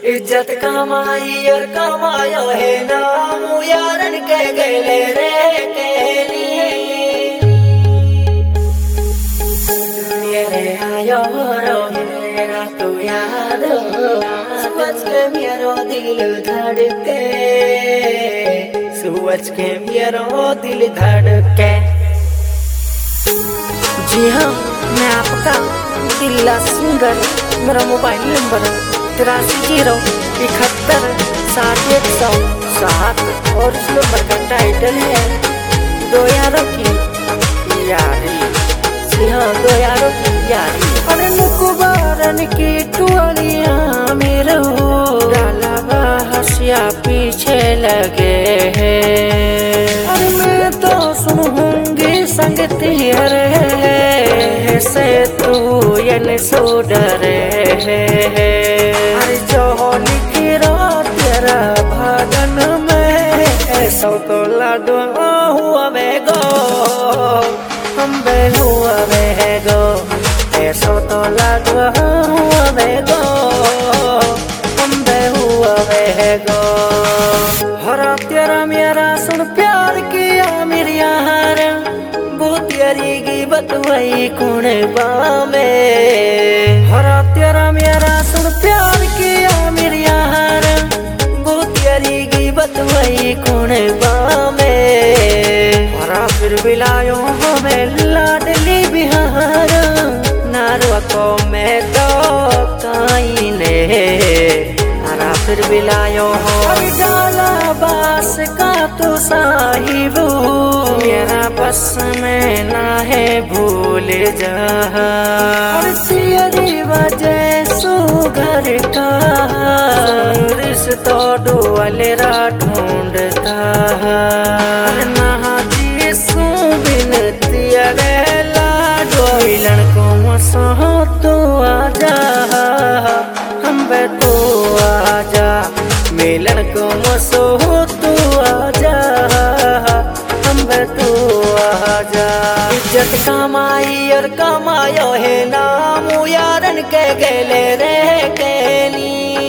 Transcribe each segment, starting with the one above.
इज्जत कमाई और कमायो है नाम यारन के गले रे केली मेरे आयो रो मेरा तू याद सोच के मेरो दिल धड़के सोच के मेरो दिल धड़के। जी हाँ, मैं आपका दिल्ला सिंगर। मेरा मोबाइल नंबर 83 71 60 107 और इस नंबर का टाइटल है दो यारों की यारी। जी हाँ, दो यारों की यारी। अरे मुकुबारन की टुअलियाँ मेरो डाला बहसिया पीछे लगे हैं। अरे मैं तो सुनूंगी संगति रे से तू यन सो डरे है। अरे जो लिखी रो तेरा भागन में ऐसा तो लाडो हुआ वेगो हम हुआ वेगो ऐसा तो लाडो हुआ वेगो हम हुआ वेगो। हरा तेरा मेरा सुन प्यार किया मेरी यार तेरी की बतवाई कौन बामे। हरा तेरा मेरा सुन प्यार किया मेरी यार वो तेरी की बतवाई कौन बामे। हरा फिर बिलायो हमें लाडली बिहार नारवा को मैं तो काई ने। हरा फिर बिलायो हो डाला बास का तो साहिब मेरा बस में ना है भूल जा। तेरी वजह सो घर का रिश्ता डोलेरा ढूंढता ना जी सो बिन तेरे लाडोइलन को सो तो आजा हम तो आजा मिलन को मसो तू आजा हम तू आजा। इज्जत कमाई और कमायो है नाम यारन के गले रे केली।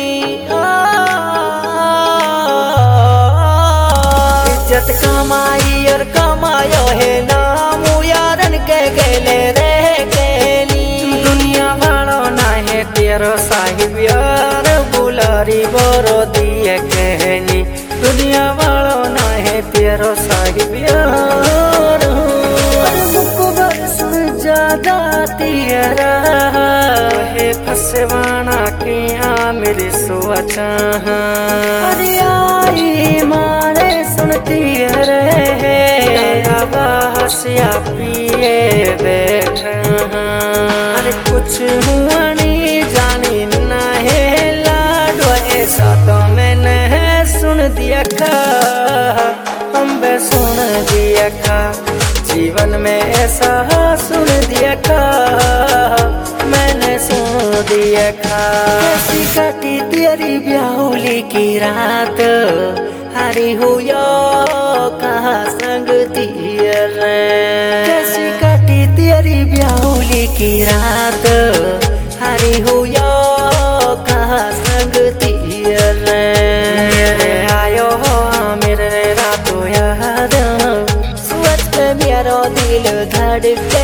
इज्जत कमाई और कमायो है नाम यारन के गले रे केली। दुनिया वालों ना है तेरो साहिब यार बुलारी बोरो दिए कहनी। दुनिया वालों ना है तेरो साहिब यार मुकबर सुन ज्यादा तेरा है फसवाना की मेरी सोचा। अरे आई मारे सुनती रहे बहसिया पिए बैठा। अरे कुछ हुआ नहीं जानी ना है लाडो ऐसा तो मैंने सुन दिया खा हम बे सुन दिया खा जीवन में ऐसा सुन दिया खा मैंने सुन दिया खा। कैसी कटी तेरी ब्याहुली की रात हरी हुआ कहाँ संग रे। कैसी कटी तेरी ब्याहुली की रात हरी हुआ कहाँ संग रे। मेरे आयो हो मेरे रातों याद सोच के मेरो दिल धड़के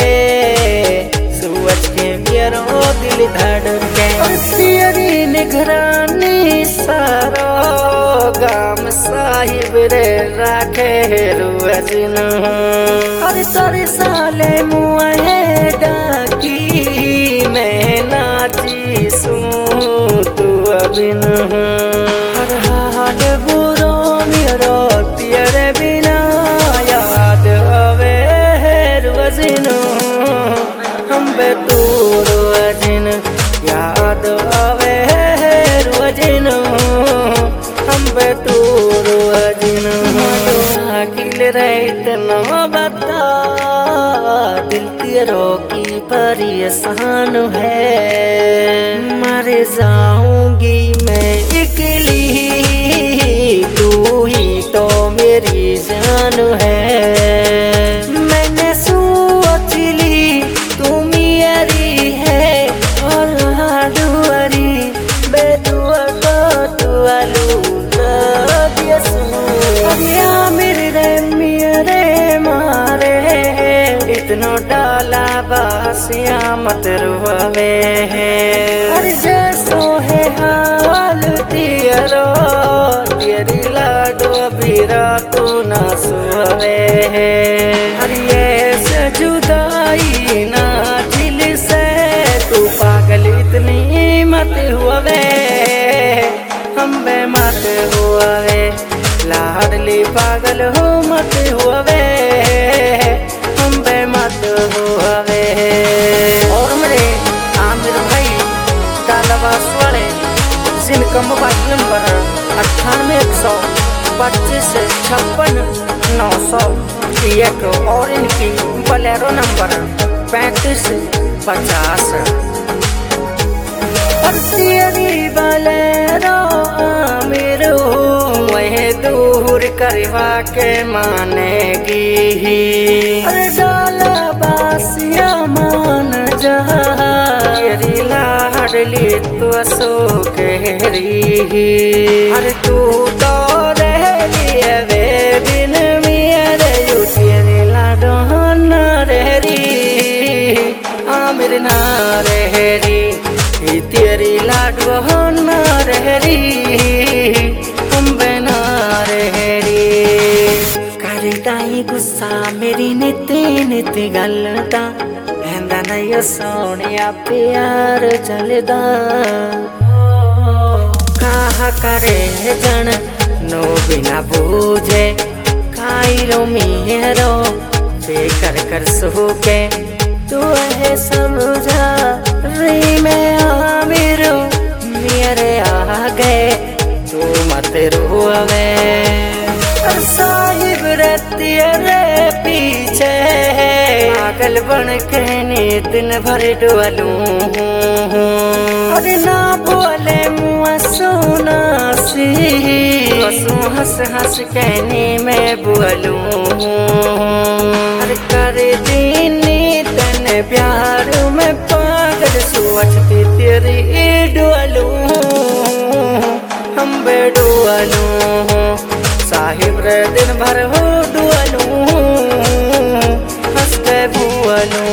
सोच के मेरो दिल धड़के। तेरी निगरानी सारो गाम साहिब रे राखे रुअजिन। अरे सारे साले मुआए डाकी मैं नाची सुन तू अबिन। हर हाल बुरो मेरो तेरे बिना याद आवे रुअजिन हम बेतूर रुअजिन याद आवे रुअजिन हम बेतूर रुअजिन। अकिल रहित न बता दिल तेरो की परेशान है। मर जाऊंगी मैं अकेली तू ही तो मेरी जान है। मैंने सोच ली तू मेरी है और दुआरी बेदुआ कितनो डाला बासिया मत रुआवे अरे जैसो है हाल तियरो तेरी लाडो बीरा तू ना सुवे अरे ऐसे जुदाई ना दिल से तू पागल इतनी मत हुआवे हम बे मत हुआवे लाडली पागल हो मत हुआवे हम बे मत हुआवे। और मेरे आमिर भाई डालावास वाले जिनका मोबाइल नंबर 98 125 56 900 और इनकी बोलेरो नंबर 3550 और तेरी बोलेरो आमिर वह दूर करवा के मानेगी अरे डाला बासिया मान जा तेरी लाडली तो सो कहरी अरे तू तो रह लिए वे बिन मेरे यू तेरी लाडो न रहरी आमिर ना रहरी तेरी लाडो न रहरी हम बिना रहरी करताई गुस्सा मेरी नित्य नित्य गलता हैंदा नहीं सोनिया प्यार चलदा कहा करे जन नो बिना बूझे खाइरो मेरो बेकर कर सुके तू है समझा री में आमिर मेरे आगे तू मत रोवे साहिब रहती रे पीछे पागल बन के दिन भर डुअलूं अरे ना बोले मुआ सोना सी हंसू हंस हंस कहनी मैं बुअलूं अरे कर दीनी तन प्यार में पागल सोचती तेरी डुअलूं हम बेडुअलूं साहिब रे दिन भर हो डुअलूं हंस के बुअलूं।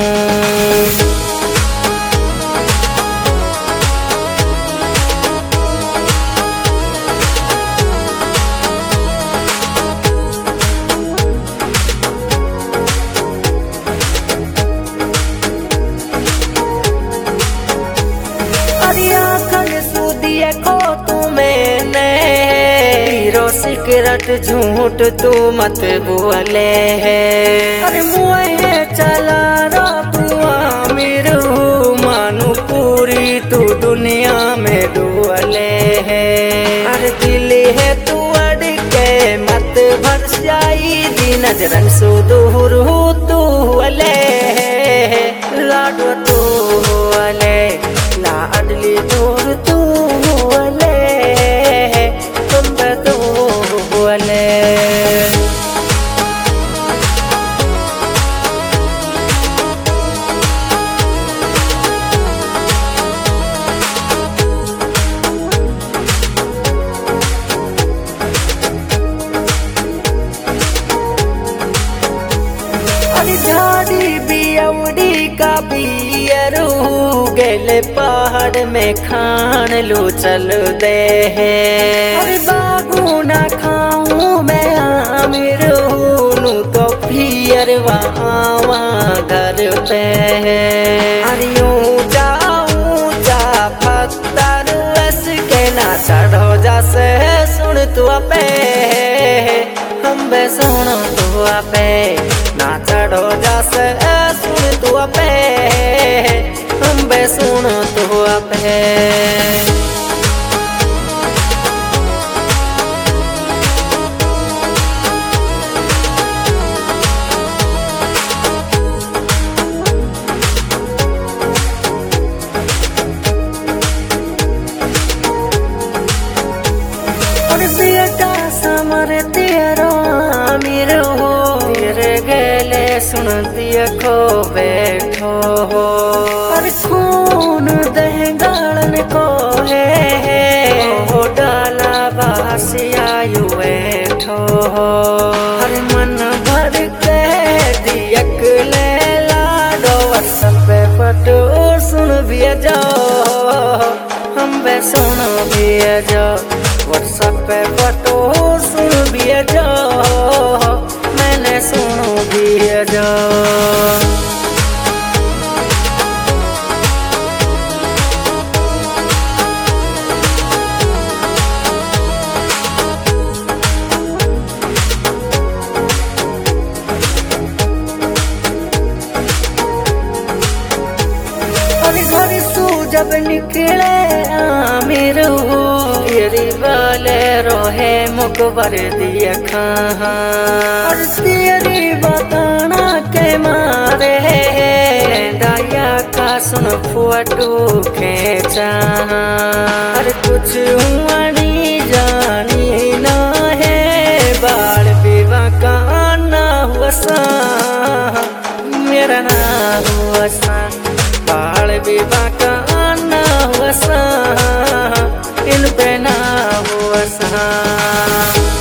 सिगरेट झूठ तू मत बोले है अरे मुए चला रो तू आमिर मानू पूरी तू दुनिया में डुअले है अरे दिल है तू अड़ के मत भर जाई दी नजरन सो दूर हो तू अले लाडो तू अले लाडली दूर तू अले तुम तो बोले अरे झाड़ी बियौड़ी का बियरू गेले पहाड़ में खान लो चल दे अरे बाबू ना खाऊं मैं आमिर नू तो फिरवा आवा घर पे अरे ऊंचा ऊंचा पत्थर बस के ना चढ़ो जासे सुन तू पे हम बे सुनो तू पे ना चढ़ो जासे सुन तू पे हम बे सुनो तू पे समर तेरो आमिर हो तेरे गले सुन दिया खो बैठो हो और खून दह गालन को है हो डाला बासिया यू बैठो हो हर मन भर के दियक ले भेजो, हम वे सुन भेजो, व्हाट्सएप पे फोटो सुन भेजो, मैंने सुन भेजो। घर तू जब निकले आमिर हो, तेरी वाले रोहे मुकबर दिया कहाँ, और तेरी बताना के मारे डाया का सुन फोटो खींचा, और कुछ हुआ नहीं जानी ना है, बाल विवाह का ना हुआ सा, मेरा ना हुआ सा, बाल विवाह का ना हुआ सा, इन पे ना हुआ सा।